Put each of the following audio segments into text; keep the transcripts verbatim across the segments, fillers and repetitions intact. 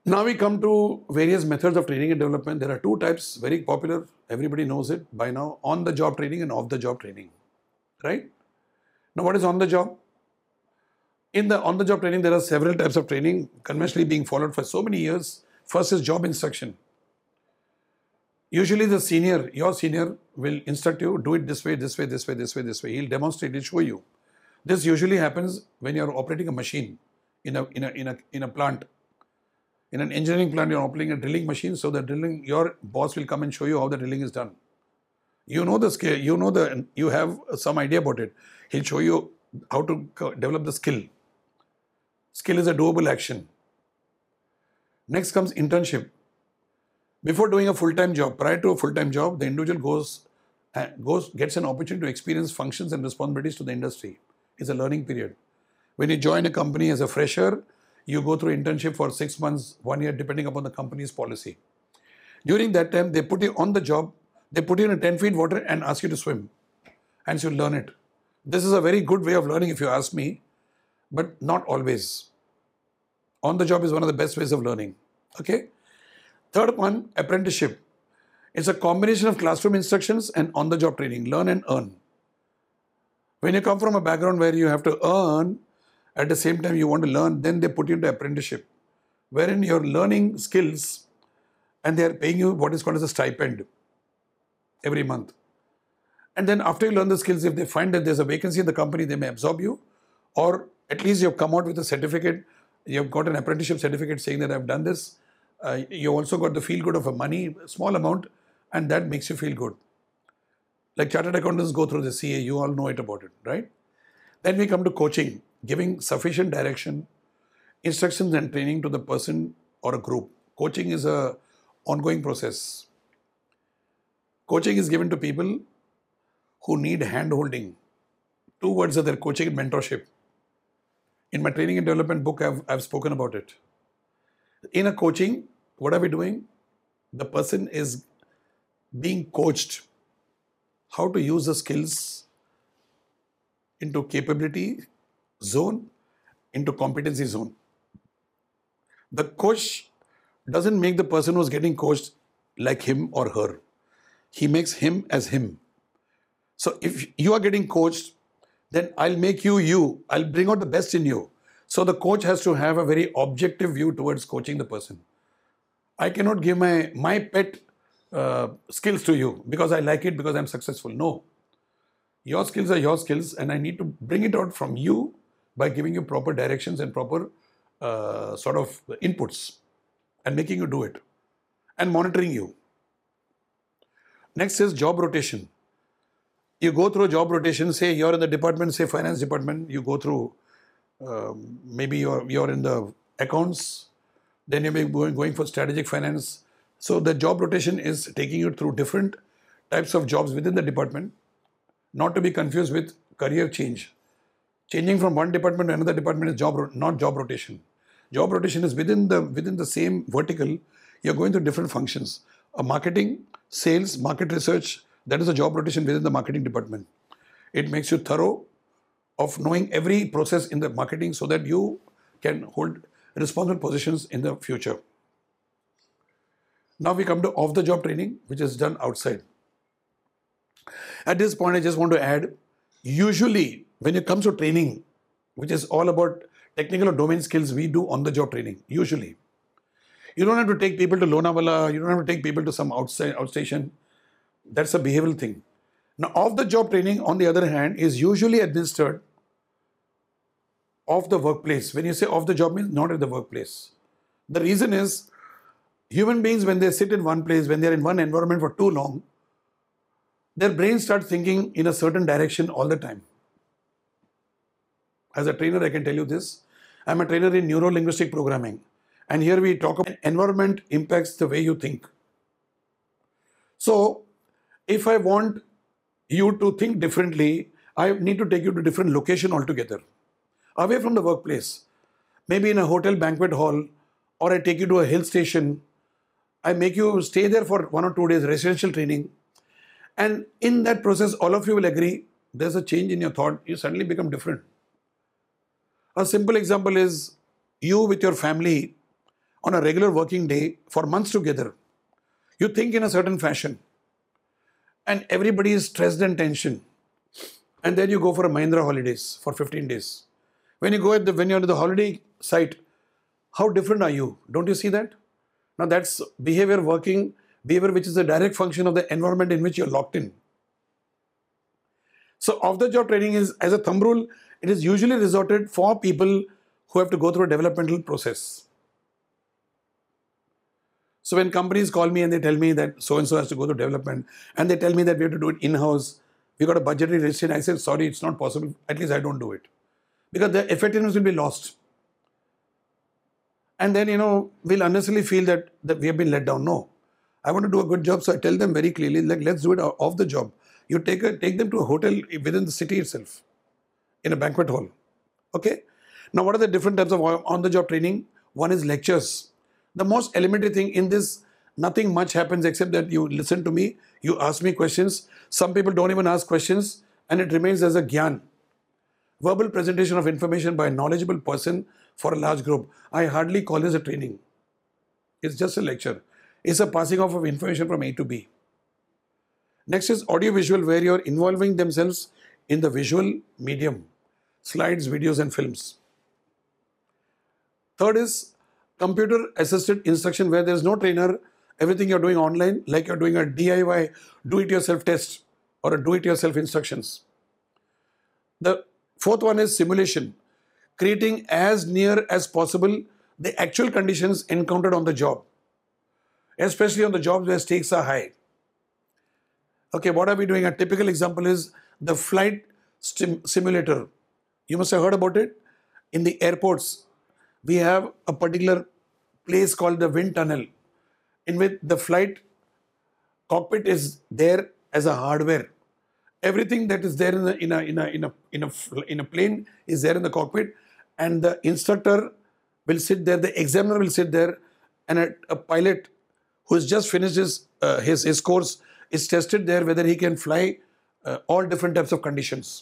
Now we come to various methods of training and development. There are two types, very popular. Everybody knows it by now: on-the-job training and off-the-job training. Right? Now, what is on-the-job? In the on-the-job training, there are several types of training conventionally being followed for so many years. First is job instruction. Usually the senior, your senior will instruct you, do it this way, this way, this way, this way, this way. He'll demonstrate it, show you. This usually happens when you're operating a machine in a, in a, in a, in a plant. In an engineering plant, you're operating a drilling machine, so the drilling, your boss will come and show you how the drilling is done. You know the skill, you know the, you have some idea about it. He'll show you how to develop the skill. Skill is a doable action. Next comes internship. Before doing a full-time job, prior to a full-time job, the individual goes, uh, goes, gets an opportunity to experience functions and responsibilities to the industry. It's a learning period. When you join a company as a fresher, you go through internship for six months, one year, depending upon the company's policy. During that time, they put you on the job, they put you in a ten feet water and ask you to swim. And so you learn it. This is a very good way of learning if you ask me, but not always. On the job is one of the best ways of learning. Okay? Third one, apprenticeship. It's a combination of classroom instructions and on-the-job training. Learn and earn. When you come from a background where you have to earn, at the same time you want to learn, then they put you into apprenticeship, wherein you're learning skills and they're paying you what is called as a stipend every month. And then after you learn the skills, if they find that there's a vacancy in the company, they may absorb you, or at least you've come out with a certificate, you've got an apprenticeship certificate saying that I've done this. Uh, you also got the feel good of a money, small amount, and that makes you feel good. Like chartered accountants go through the C A, you all know it about it, right? Then we come to coaching, giving sufficient direction, instructions and training to the person or a group. Coaching is a ongoing process. Coaching is given to people who need hand-holding. Two words are there, coaching and mentorship. In my training and development book, I've, I've spoken about it. In a coaching, what are we doing? The person is being coached how to use the skills into capability zone, into competency zone. The coach doesn't make the person who's getting coached like him or her. He makes him as him. So if you are getting coached, then I'll make you you. I'll bring out the best in you. So the coach has to have a very objective view towards coaching the person. I cannot give my, my pet uh, skills to you because I like it, because I'm successful. No. Your skills are your skills, and I need to bring it out from you by giving you proper directions and proper uh, sort of inputs and making you do it and monitoring you. Next is job rotation. You go through a job rotation, say you're in the department, say finance department, you go through Um, maybe you're, you're in the accounts, then you may be going, going for strategic finance. So the job rotation is taking you through different types of jobs within the department, not to be confused with career change. Changing from one department to another department is job, not job rotation. Job rotation is within the, within the same vertical, you're going through different functions. A marketing, sales, market research, that is a job rotation within the marketing department. It makes you thorough of knowing every process in the marketing so that you can hold responsible positions in the future. Now we come to off-the-job training, which is done outside. At this point, I just want to add, usually when it comes to training, which is all about technical or domain skills, we do on-the-job training, usually. You don't have to take people to Lonavala, you don't have to take people to some outside outstation. That's a behavioral thing. Now, off-the-job training, on the other hand, is usually administered off the workplace. When you say off the job, means not at the workplace. The reason is, human beings, when they sit in one place, when they're in one environment for too long, their brain starts thinking in a certain direction all the time. As a trainer, I can tell you this. I'm a trainer in neuro-linguistic programming. And here we talk about environment impacts the way you think. So, if I want you to think differently, I need to take you to a different location altogether, away from the workplace. Maybe in a hotel banquet hall, or I take you to a hill station. I make you stay there for one or two days, residential training. And in that process, all of you will agree, there's a change in your thought. You suddenly become different. A simple example is, you with your family on a regular working day for months together. You think in a certain fashion and everybody is stressed and tension. And then you go for a Mahindra holidays for fifteen days. When you go at the, when you're at the holiday site, how different are you? Don't you see that? Now that's behavior working, behavior which is a direct function of the environment in which you're locked in. So off-the-job training is, as a thumb rule, it is usually resorted for people who have to go through a developmental process. So when companies call me and they tell me that so-and-so has to go through development, and they tell me that we have to do it in-house, we got a budgetary restriction, I said, sorry, it's not possible. At least I don't do it. Because the effectiveness will be lost. And then, you know, we'll unnecessarily feel that, that we have been let down. No. I want to do a good job, so I tell them very clearly, like, let's do it off the job. You take a, take them to a hotel within the city itself, in a banquet hall. Okay? Now, what are the different types of on-the-job training? One is lectures. The most elementary thing in this, nothing much happens except that you listen to me, you ask me questions. Some people don't even ask questions, and it remains as a gyan. Verbal presentation of information by a knowledgeable person for a large group. I hardly call this a training. It's just a lecture. It's a passing off of information from A to B. Next is audiovisual, where you're involving themselves in the visual medium, slides, videos, and films. Third is computer assisted instruction, where there's no trainer, everything you're doing online, like you're doing a D I Y, do-it-yourself test or a do-it-yourself instructions. The fourth one is simulation, creating as near as possible the actual conditions encountered on the job, especially on the jobs where stakes are high. Okay, what are we doing? A typical example is the flight simulator. You must have heard about it. In the airports, we have a particular place called the wind tunnel, in which the flight cockpit is there as a hardware. Everything that is there in a, in a, in a, in a, in a, in a plane is there in the cockpit, and the instructor will sit there, the examiner will sit there, and a, a pilot who has just finished his, uh, his, his course is tested there whether he can fly uh, all different types of conditions.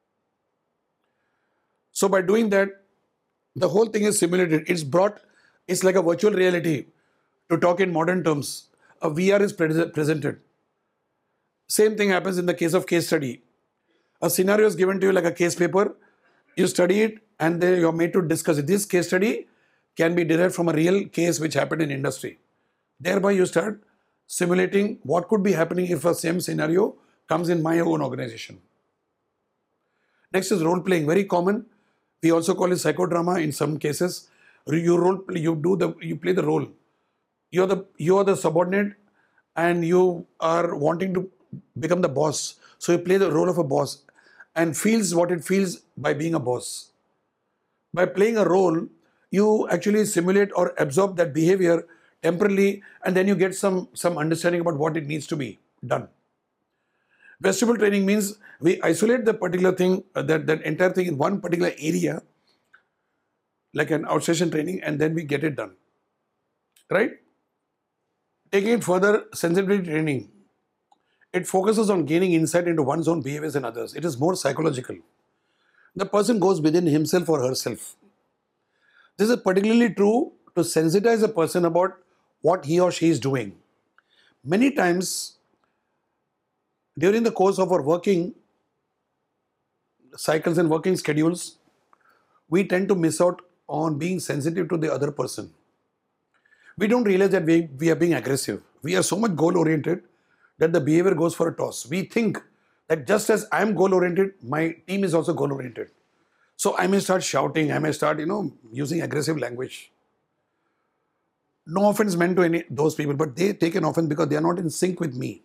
So by doing that, the whole thing is simulated. It's brought, it's like a virtual reality. To talk in modern terms, a V R is pre presented. Same thing happens in the case of case study. A scenario is given to you like a case paper. You study it and then you're made to discuss it. This case study can be derived from a real case which happened in industry. Thereby you start simulating what could be happening if a same scenario comes in my own organization. Next is role playing, very common. We also call it psychodrama in some cases. You role play, you do the, you play the role. You're the, you're the subordinate and you are wanting to become the boss. So you play the role of a boss and feels what it feels by being a boss. By playing a role, you actually simulate or absorb that behavior temporarily, and then you get some, some understanding about what it needs to be done. Vestibule training means we isolate the particular thing, uh, that, that entire thing in one particular area, like an outstation training, and then we get it done. Right? Taking it further, sensitivity training. It focuses on gaining insight into one's own behaviors and others. It is more psychological. The person goes within himself or herself. This is particularly true to sensitize a person about what he or she is doing. Many times, during the course of our working cycles and working schedules, we tend to miss out on being sensitive to the other person. We don't realize that we, we are being aggressive. We are so much goal-oriented that the behavior goes for a toss. We think that just as I am goal-oriented, my team is also goal-oriented. So I may start shouting, I may start, you know, using aggressive language. No offense meant to any those people, but they take an offense because they are not in sync with me.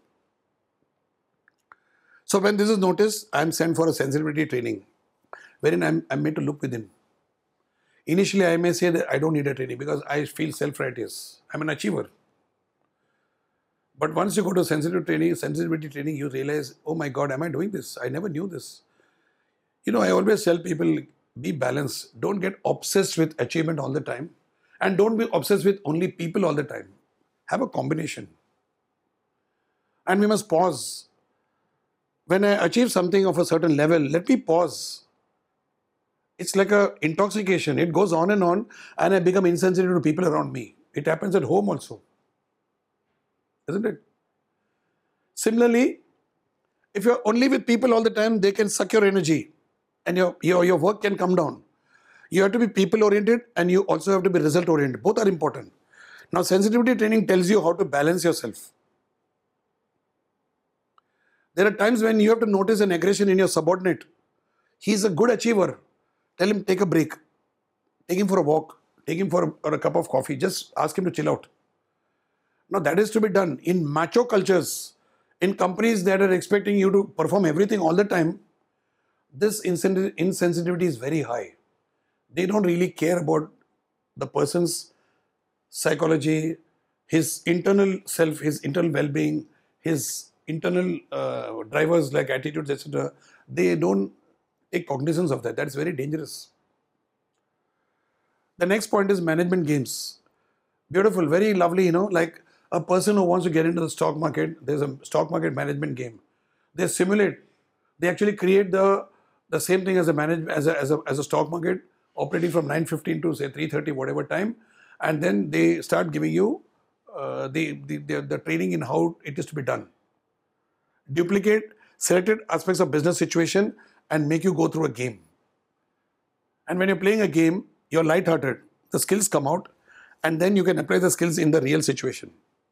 So when this is noticed, I am sent for a sensitivity training, wherein I am made to look within. Initially, I may say that I don't need a training because I feel self-righteous. I'm an achiever. But once you go to sensitive training, sensitivity training, you realize, oh my God, am I doing this? I never knew this. You know, I always tell people, be balanced. Don't get obsessed with achievement all the time. And don't be obsessed with only people all the time. Have a combination. And we must pause. When I achieve something of a certain level, let me pause. It's like an intoxication. It goes on and on, and I become insensitive to people around me. It happens at home also. Isn't it? Similarly, if you're only with people all the time, they can suck your energy and your, your, your work can come down. You have to be people-oriented and you also have to be result-oriented. Both are important. Now, sensitivity training tells you how to balance yourself. There are times when you have to notice an aggression in your subordinate. He's a good achiever. Tell him, take a break. Take him for a walk. Take him for a, or a cup of coffee. Just ask him to chill out. Now, that is to be done. In macho cultures, in companies that are expecting you to perform everything all the time, this insensitivity is very high. They don't really care about the person's psychology, his internal self, his internal well-being, his internal uh, drivers like attitudes, et cetera. They don't take cognizance of that. That's very dangerous. The next point is management games. Beautiful, very lovely, you know, like a person who wants to get into the stock market, there's a stock market management game. They simulate, they actually create the, the same thing as a, manage, as, a, as, a, as a stock market, operating from nine fifteen to say three thirty, whatever time. And then they start giving you uh, the, the, the, the training in how it is to be done. Duplicate selected aspects of business situation and make you go through a game. And when you're playing a game, you're lighthearted. The skills come out and then you can apply the skills in the real situation.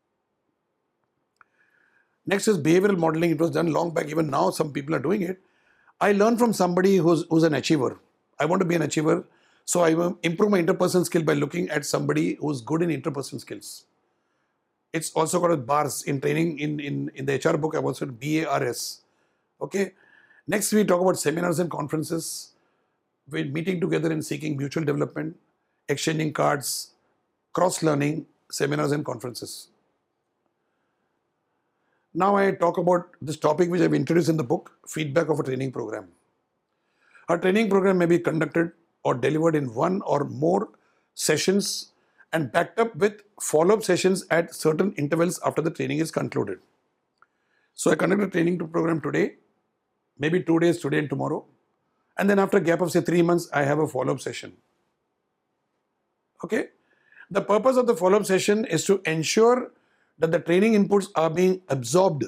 Next is behavioral modeling. It was done long back. Even now, some people are doing it. I learned from somebody who's, who's an achiever. I want to be an achiever. So I will improve my interpersonal skill by looking at somebody who's good in interpersonal skills. It's also called BARS in training. In, in, in the H R book, I've also B A R S. Okay. Next, we talk about seminars and conferences. We're meeting together and seeking mutual development, exchanging cards, cross-learning, seminars and conferences. Now I talk about this topic which I've introduced in the book, feedback of a training program. A training program may be conducted or delivered in one or more sessions and backed up with follow-up sessions at certain intervals after the training is concluded. So I conduct a training program today, maybe two days today and tomorrow. And then after a gap of say three months, I have a follow-up session. Okay. The purpose of the follow-up session is to ensure that the training inputs are being absorbed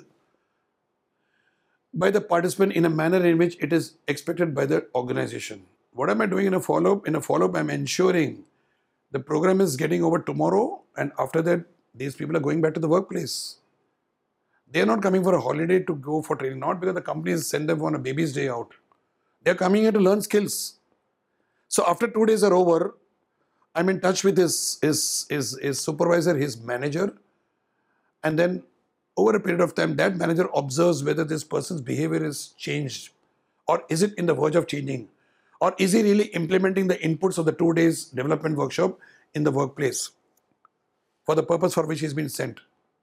by the participant in a manner in which it is expected by the organization. What am I doing in a follow-up? In a follow-up, I'm ensuring the program is getting over tomorrow, and after that, these people are going back to the workplace. They are not coming for a holiday to go for training, not because the companies send them on a baby's day out. They are coming here to learn skills. So after two days are over, I'm in touch with his, his, his, his supervisor, his manager, and then over a period of time, that manager observes whether this person's behavior is changed, or is it in the verge of changing, or is he really implementing the inputs of the two days development workshop in the workplace for the purpose for which he's been sent.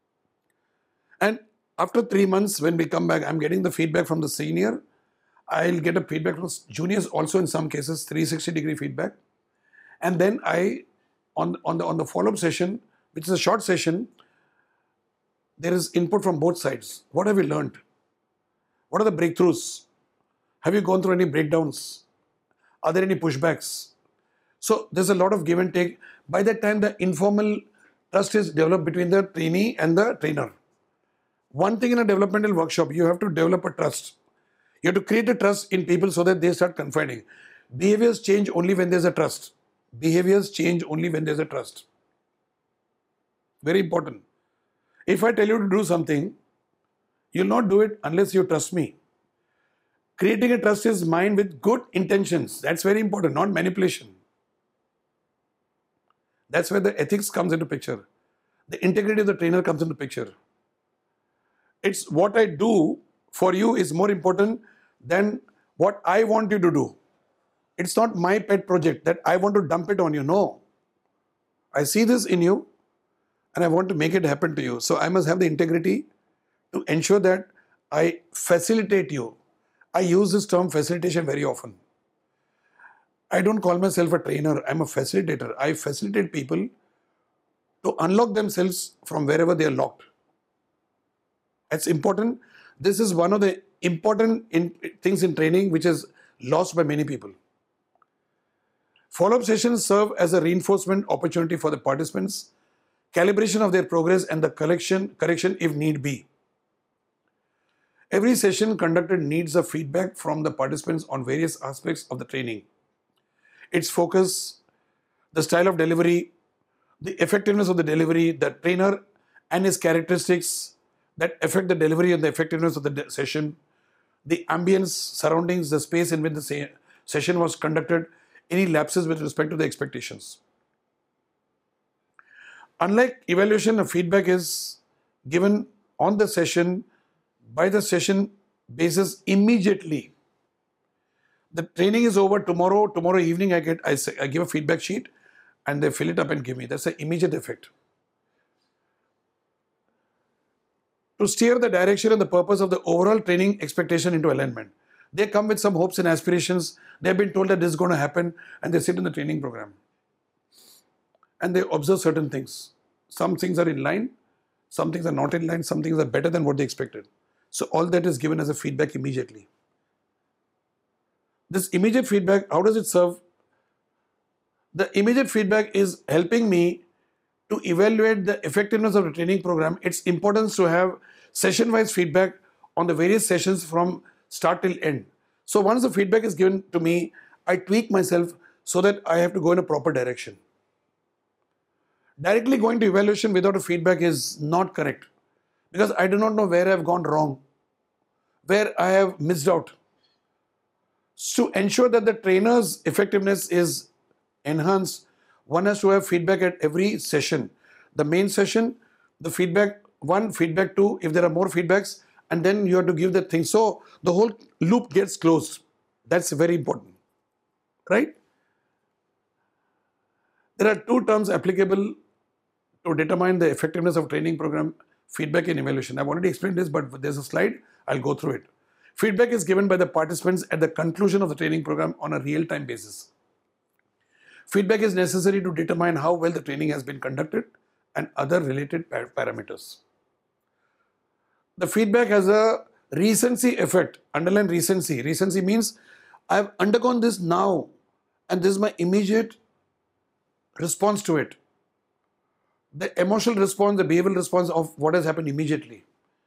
And after three months, when we come back, I'm getting the feedback from the senior. I'll get a feedback from juniors also in some cases, three sixty degree feedback. And then I, on, on the, on the follow-up session, which is a short session, there is input from both sides. What have you learned? What are the breakthroughs? Have you gone through any breakdowns? Are there any pushbacks? So there's a lot of give and take. By that time, the informal trust is developed between the trainee and the trainer. One thing in a developmental workshop, you have to develop a trust. You have to create a trust in people so that they start confiding. Behaviors change only when there's a trust. Behaviors change only when there's a trust. Very important. If I tell you to do something, you'll not do it unless you trust me. Creating a trust is mine with good intentions. That's very important, not manipulation. That's where the ethics comes into picture. The integrity of the trainer comes into picture. It's what I do for you is more important than what I want you to do. It's not my pet project that I want to dump it on you. No. I see this in you and I want to make it happen to you. So I must have the integrity to ensure that I facilitate you. I use this term facilitation very often. I don't call myself a trainer. I'm a facilitator. I facilitate people to unlock themselves from wherever they are locked. It's important. This is one of the important in, things in training which is lost by many people. Follow-up sessions serve as a reinforcement opportunity for the participants calibration of their progress, and the correction, correction if need be. Every session conducted needs a feedback from the participants on various aspects of the training. Its focus, the style of delivery, the effectiveness of the delivery, the trainer and his characteristics that affect the delivery and the effectiveness of the session, the ambience, surroundings, the space in which the se session was conducted, any lapses with respect to the expectations. Unlike evaluation, a feedback is given on the session by the session basis immediately. The training is over tomorrow, tomorrow evening I get I, say, I give a feedback sheet and they fill it up and give me. That's an immediate effect. To steer the direction and the purpose of the overall training expectation into alignment. They come with some hopes and aspirations. They've been told that this is going to happen and they sit in the training program. And they observe certain things. Some things are in line, some things are not in line, some things are better than what they expected. So all that is given as a feedback immediately. This immediate feedback, how does it serve? The immediate feedback is helping me to evaluate the effectiveness of the training program. Its importance to have session-wise feedback on the various sessions from start till end. So once the feedback is given to me, I tweak myself so that I have to go in a proper direction. Directly going to evaluation without a feedback is not correct because I do not know where I have gone wrong, where I have missed out. To ensure that the trainer's effectiveness is enhanced, one has to have feedback at every session. The main session, the feedback one, feedback two, if there are more feedbacks, and then you have to give that thing. So the whole loop gets closed. That's very important, right? There are two terms applicable to determine the effectiveness of training program: feedback and evaluation. I've already explained this, but there's a slide. I'll go through it. Feedback is given by the participants at the conclusion of the training program on a real-time basis. Feedback is necessary to determine how well the training has been conducted and other related par parameters. The feedback has a recency effect. Underline recency. Recency means I've undergone this now and this is my immediate response to it. The emotional response, the behavioral response of what has happened immediately.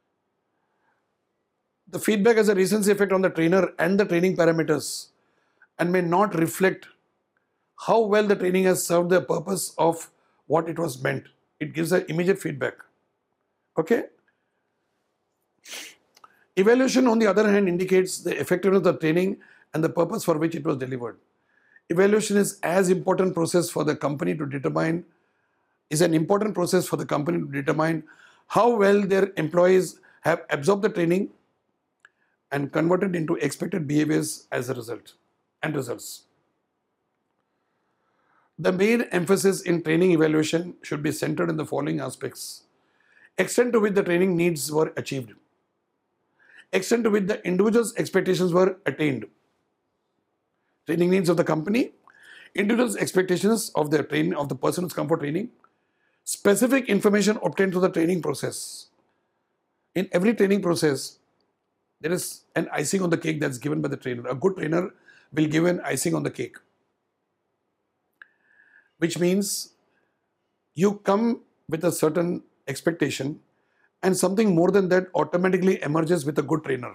The feedback has a recency effect on the trainer and the training parameters and may not reflect how well the training has served the purpose of what it was meant. It gives an immediate feedback. Okay? Evaluation, on the other hand, indicates the effectiveness of the training and the purpose for which it was delivered. Evaluation is as important process for the company to determine, is an important process for the company to determine how well their employees have absorbed the training and converted into expected behaviors as a result and results. The main emphasis in training evaluation should be centered in the following aspects: extent to which the training needs were achieved, extent to which the individual's expectations were attained, training needs of the company, individual's expectations of the train of the person who's come for training, specific information obtained through the training process. In every training process, there is an icing on the cake that's given by the trainer. A good trainer will give an icing on the cake, which means you come with a certain expectation and something more than that automatically emerges with a good trainer.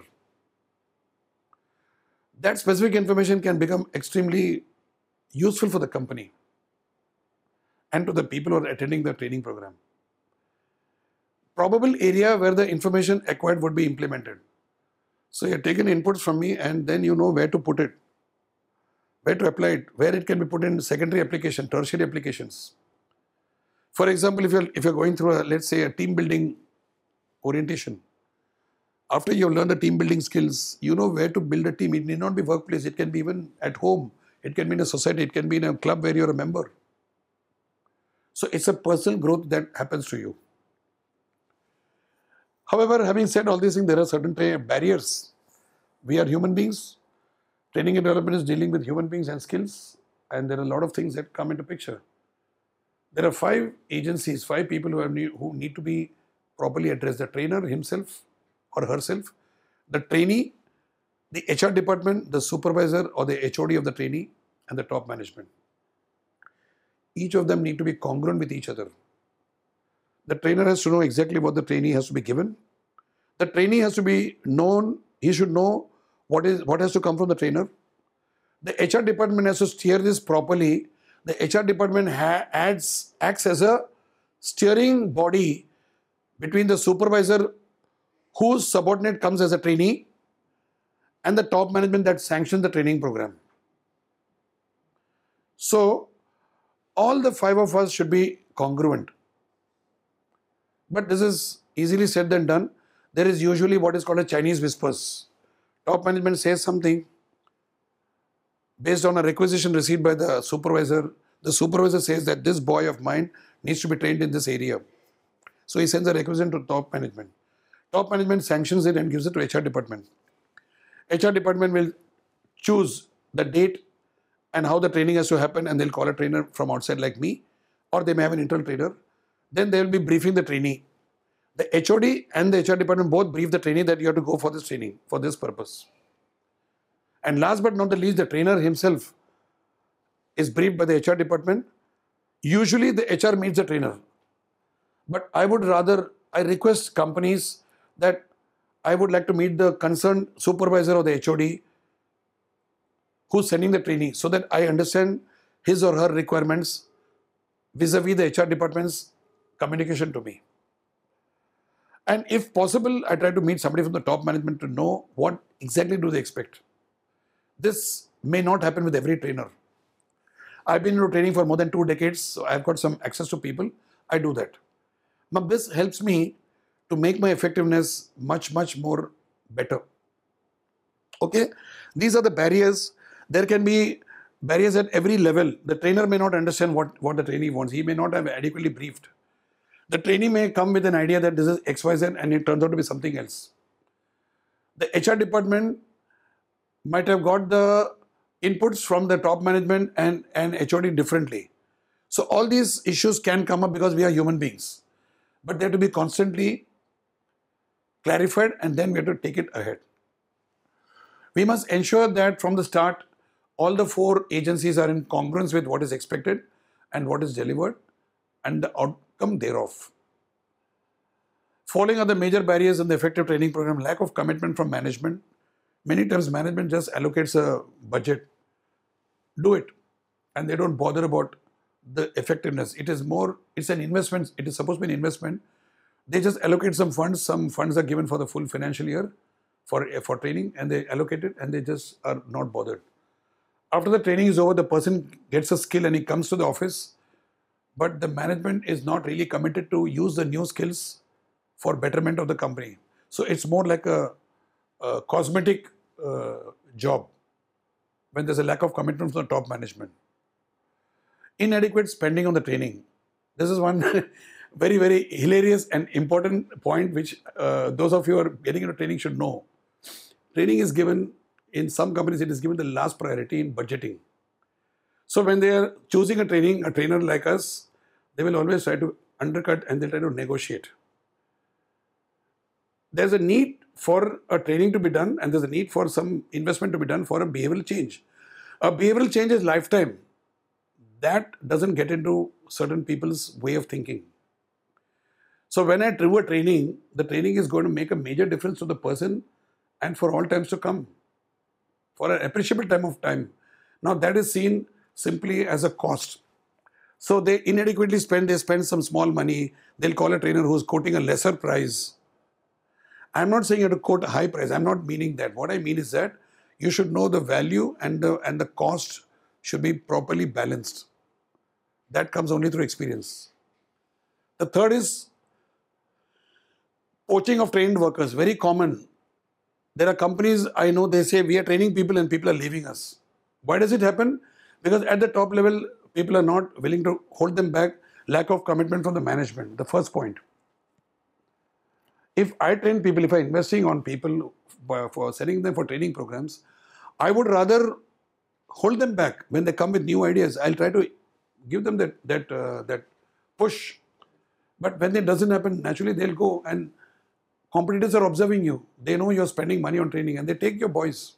That specific information can become extremely useful for the company and to the people who are attending the training program. Probable area where the information acquired would be implemented. So you're taking inputs from me and then you know where to put it, where to apply it, where it can be put in secondary application, tertiary applications. For example, if you're, if you're going through, a, let's say, a team building orientation, after you've learned the team building skills, you know where to build a team. It need not be workplace, it can be even at home, it can be in a society, it can be in a club where you're a member. So it's a personal growth that happens to you. However, having said all these things, there are certain barriers. We are human beings. Training and development is dealing with human beings and skills, and there are a lot of things that come into picture. There are five agencies, five people who, have, who need to be properly addressed: the trainer himself or herself, the trainee, the H R department, the supervisor or the H O D of the trainee, and the top management. Each of them need to be congruent with each other. The trainer has to know exactly what the trainee has to be given. The trainee has to be known, he should know what is what has to come from the trainer. The H R department has to steer this properly. The H R department ha adds, acts as a steering body between the supervisor whose subordinate comes as a trainee and the top management that sanctions the training program. So all the five of us should be congruent. But this is easily said than done. There is usually what is called a Chinese whispers. Top management says something based on a requisition received by the supervisor. The supervisor says that this boy of mine needs to be trained in this area. So he sends a requisition to top management. Top management sanctions it and gives it to H R department. H R department will choose the date and how the training has to happen, and they'll call a trainer from outside like me, or they may have an internal trainer. Then they will be briefing the trainee. The H O D and the H R department both brief the trainee that you have to go for this training, for this purpose. And last but not the least, the trainer himself is briefed by the H R department. Usually the H R meets the trainer. But I would rather, I request companies that I would like to meet the concerned supervisor or the H O D who's sending the trainee, so that I understand his or her requirements vis-a-vis the H R department's communication to me. And if possible, I try to meet somebody from the top management to know what exactly do they expect. This may not happen with every trainer. I've been into training for more than two decades, so I've got some access to people. I do that. But this helps me to make my effectiveness much, much more better. Okay? These are the barriers. There can be barriers at every level. The trainer may not understand what, what the trainee wants. He may not have adequately briefed. The trainee may come with an idea that this is X Y Z and it turns out to be something else. The H R department might have got the inputs from the top management and, and H O D differently. So all these issues can come up because we are human beings. But they have to be constantly clarified, and then we have to take it ahead. We must ensure that from the start, all the four agencies are in congruence with what is expected and what is delivered and the outcome thereof. Following are the major barriers in the effective training program: lack of commitment from management. Many times management just allocates a budget, do it, and they don't bother about the effectiveness. It is more, it's an investment, it is supposed to be an investment. They just allocate some funds, some funds are given for the full financial year for, for training, and they allocate it and they just are not bothered. After the training is over, the person gets a skill and he comes to the office, but the management is not really committed to use the new skills for betterment of the company. So it's more like a, a cosmetic uh, job when there's a lack of commitment from the top management. Inadequate spending on the training. This is one very, very hilarious and important point which uh, those of you who are getting into training should know. Training is given, in some companies it is given the last priority in budgeting. So when they are choosing a training, a trainer like us, they will always try to undercut and they'll try to negotiate. There's a need for a training to be done, and there's a need for some investment to be done for a behavioral change. A behavioral change is lifetime. That doesn't get into certain people's way of thinking. So when I do a training, the training is going to make a major difference to the person and for all times to come, for an appreciable time of time. Now that is seen simply as a cost. So they inadequately spend, they spend some small money, they'll call a trainer who's quoting a lesser price. I'm not saying you have to quote a high price, I'm not meaning that. What I mean is that you should know the value and the, and the cost should be properly balanced. That comes only through experience. The third is poaching of trained workers, very common. There are companies, I know, they say we are training people and people are leaving us. Why does it happen? Because at the top level, people are not willing to hold them back, lack of commitment from the management, the first point. If I train people, if I'm investing on people for sending them for training programs, I would rather hold them back when they come with new ideas. I'll try to give them that, that, uh, that push. But when it doesn't happen, naturally they'll go, and competitors are observing you. They know you're spending money on training and they take your boys.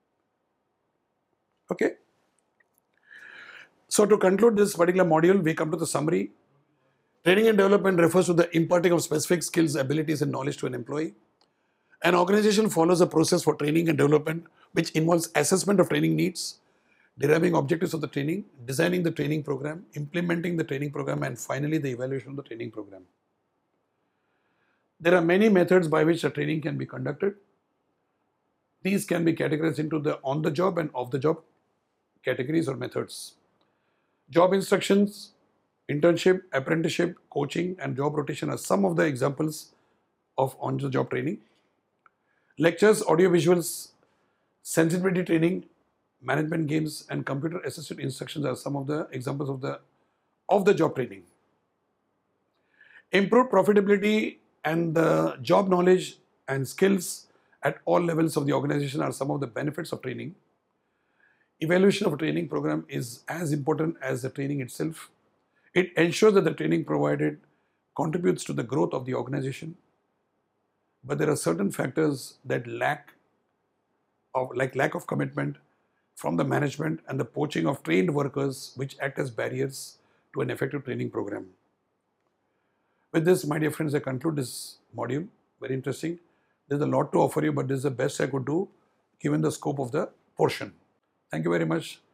Okay. So to conclude this particular module, we come to the summary. Training and development refers to the imparting of specific skills, abilities, and knowledge to an employee. An organization follows a process for training and development which involves assessment of training needs, deriving objectives of the training, designing the training program, implementing the training program, and finally the evaluation of the training program. There are many methods by which the training can be conducted. These can be categorized into the on-the-job and off-the-job categories or methods. Job instructions, internship, apprenticeship, coaching, and job rotation are some of the examples of on-the-job training. Lectures, audiovisuals, sensitivity training, management games, and computer-assisted instructions are some of the examples of the off-the-job training. Improved profitability and the job knowledge and skills at all levels of the organization are some of the benefits of training. Evaluation of a training program is as important as the training itself. It ensures that the training provided contributes to the growth of the organization. But there are certain factors that lack of, like lack of commitment from the management and the poaching of trained workers, which act as barriers to an effective training program. With this, my dear friends, I conclude this module. Very interesting. There's a lot to offer you, but this is the best I could do given the scope of the portion. Thank you very much.